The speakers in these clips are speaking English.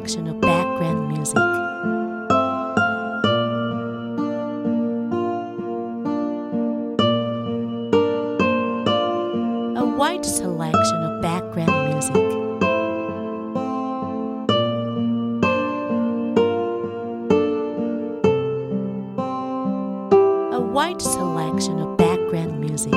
selection of background music. A wide selection of background music. A wide selection of background music.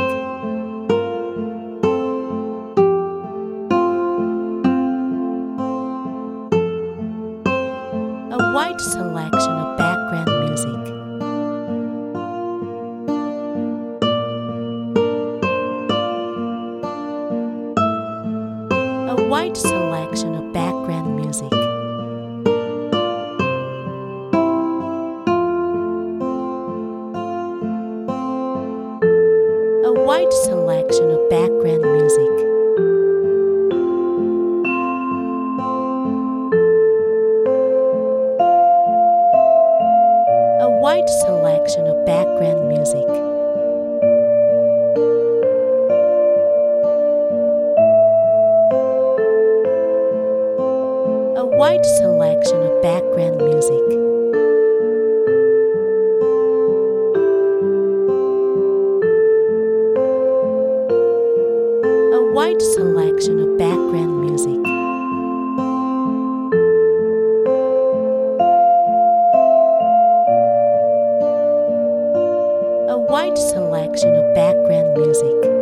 A wide selection of background music. A wide selection of background music. A wide selection of background music. A wide selection of background music. A wide selection of background music. A wide selection of background music. A wide selection of background music.